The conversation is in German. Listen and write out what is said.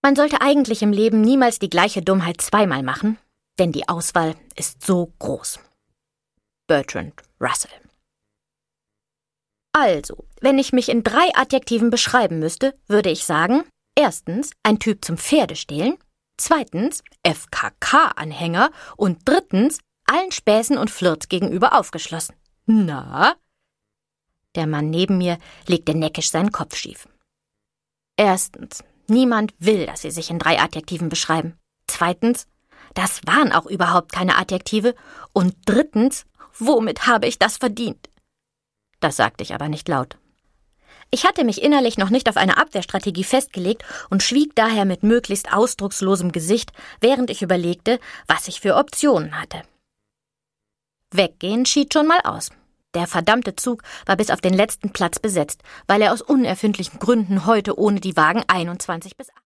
Man sollte eigentlich im Leben niemals die gleiche Dummheit zweimal machen, denn die Auswahl ist so groß. Bertrand Russell. Also, wenn ich mich in 3 Adjektiven beschreiben müsste, würde ich sagen: erstens, ein Typ zum Pferdestehlen, zweitens, FKK-Anhänger und drittens, allen Späßen und Flirts gegenüber aufgeschlossen. Na? Der Mann neben mir legte neckisch seinen Kopf schief. Erstens, niemand will, dass Sie sich in 3 Adjektiven beschreiben. Zweitens, das waren auch überhaupt keine Adjektive. Und drittens, womit habe ich das verdient? Das sagte ich aber nicht laut. Ich hatte mich innerlich noch nicht auf eine Abwehrstrategie festgelegt und schwieg daher mit möglichst ausdruckslosem Gesicht, während ich überlegte, was ich für Optionen hatte. Weggehen schied schon mal aus. Der verdammte Zug war bis auf den letzten Platz besetzt, weil er aus unerfindlichen Gründen heute ohne die Wagen 21 bis